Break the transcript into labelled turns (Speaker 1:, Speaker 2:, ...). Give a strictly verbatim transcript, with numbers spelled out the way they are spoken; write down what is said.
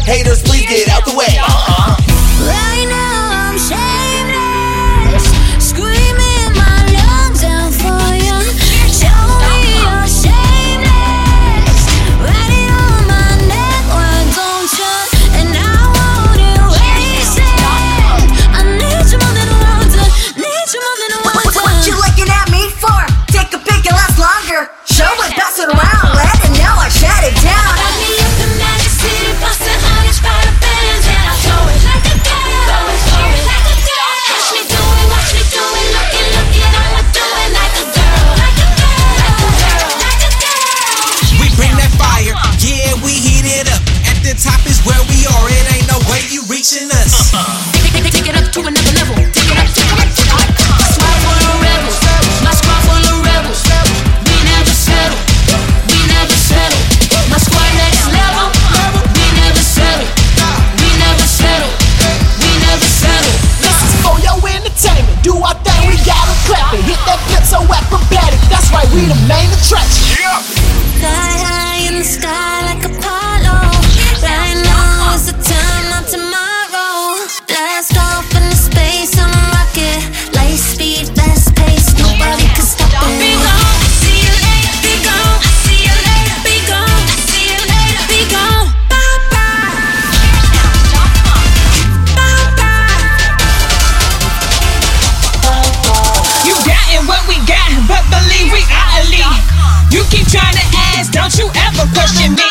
Speaker 1: Haters, please get out the way. Uh-uh.
Speaker 2: Right now I'm shameless, screaming my lungs out for you. Show me you're shameless, write it on my neck, why don't you? And I want it wasted. I need you more than a water, need you more than a water.
Speaker 3: What, what you looking at me for? Take a pic and last longer. Show it, pass it around, let it know I shut it down.
Speaker 2: Got me up in Magic City, bustin' hundreds by the bands, and I throw it like a girl, throw it, throw it like a girl. Watch me do it, watch me do it, look it, look it, I'ma do it like a girl, like a girl, like a girl, like a girl.
Speaker 4: We bring that fire, yeah, we heat it up. At the top is where we are, it ain't no way you reaching us.
Speaker 2: Take, take, take it up to another level. Take it up, take it up, take it up. My squad full of rebels, my squad full of rebels. We never settle, we never settle. My squad next level, we never settle, we never settle, we never settle.
Speaker 5: This is for your entertainment. Do our thing, we gotta clap it. Hit that flip so acrobatic. That's right, we the main attraction.
Speaker 2: Fly high in the sky like Apollo. Right now is the time, not tomorrow. Blast off into space on a rocket. Light speed, fast pace, nobody can stop it. Be gone, see you later. Be gone, I see you later. Be gone, I see you later. Be gone, bye bye. Bye bye.
Speaker 6: You got what we got, but believe we are elite. You keep trying to ask, don't you ever question me.